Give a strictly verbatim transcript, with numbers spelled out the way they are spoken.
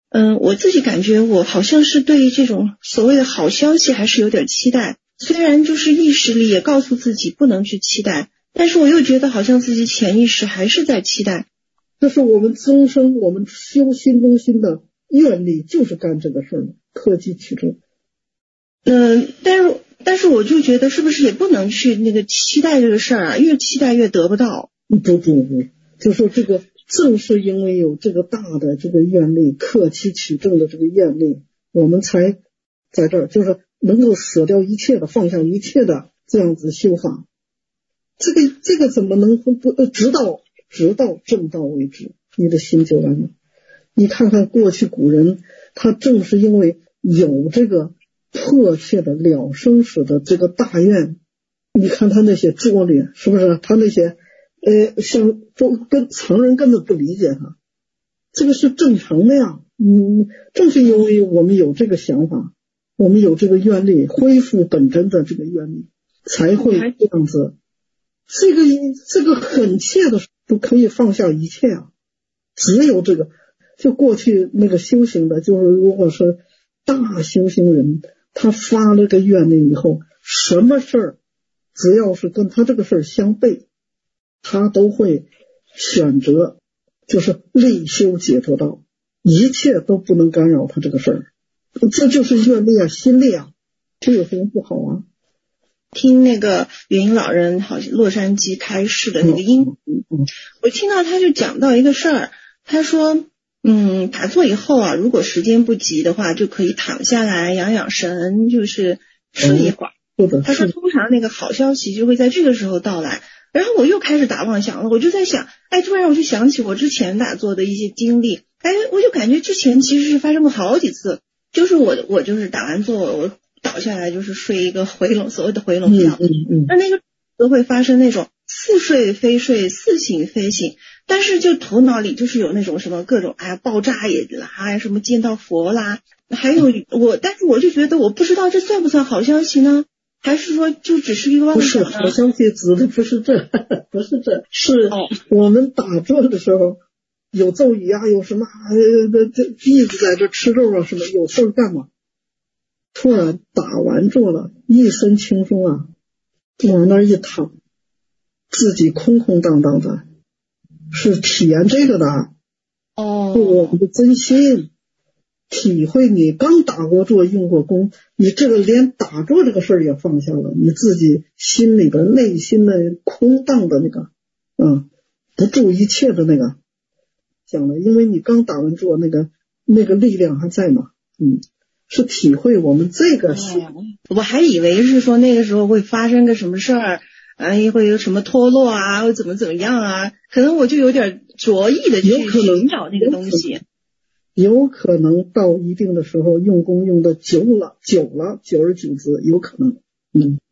嗯，我自己感觉我好像是对这种所谓的好消息还是有点期待，虽然就是意识里也告诉自己不能去期待，但是我又觉得好像自己潜意识还是在期待。 这是我们终生我们修心中心的愿力，就是干这个事儿，克己取众。 嗯，但是但是我就觉得是不是也不能去那个期待这个事儿啊，越期待越得不到。 不不不，就说这个正是因为有这个大的这个愿力，克己取众的这个愿力，我们才在这儿就是能够舍掉一切的，放下一切的这样子修法。这个这个怎么能不直到直到正道为止，你的心就来了。你看看过去古人，他正是因为有这个迫切的了生死的这个大愿，你看他那些拙劣，是不是？他那些呃，像都跟常人根本不理解他，这个是正常的呀。嗯，正是因为我们有这个想法，我们有这个愿力，恢复本真的这个愿力，才会这样子。这个这个很切的都可以放下一切啊，只有这个。就过去那个修行的，就是如果是大修行人，他发了个愿力以后，什么事儿只要是跟他这个事儿相悖，他都会选择就是力修解脱道，一切都不能干扰他这个事儿。这就是愿力啊，心力啊，这有什么不好啊？ 听那个云老人好像洛杉矶开示的那个音频、嗯嗯、我听到他就讲到一个事儿，他说嗯，打坐以后啊，如果时间不急的话，就可以躺下来养养神，就是睡一会儿、嗯、他说通常那个好消息就会在这个时候到来。然后我又开始打妄想了，我就在想，哎，突然我就想起我之前打坐的一些经历，哎，我就感觉之前其实是发生过好几次，就是我我就是打完坐我倒下来就是睡一个回笼，所谓的回笼觉， 嗯嗯， 那那个都会发生那种似睡非睡，似醒非醒，但是就头脑里就是有那种什么各种哎呀爆炸也啦，什么见到佛啦，还有我，但是我就觉得我不知道这算不算好消息呢？还是说就只是一个妄想呢？ 不是好消息指的不是这，不是这，是我们打坐的时候有咒语啊，有什么呃这一直在这吃肉啊什么，有事儿干嘛？突然打完坐了，一身轻松啊，往那儿一躺，自己空空荡荡的，是体验这个的。 哦， 我们的真心体会，你刚打过坐用过功，你这个连打坐这个事儿也放下了，你自己心里边内心的空荡的那个嗯，不住一切的那个讲了，因为你刚打完坐，那个那个力量还在嘛。嗯，是体会我们这个心、哦、 我还以为是说那个时候会发生个什么事儿，哎，会有什么脱落啊，或怎么怎么样啊，可能我就有点着意的去寻找那个东西。 有可能到一定的时候用功用的久了久了久而久之，有可能。嗯，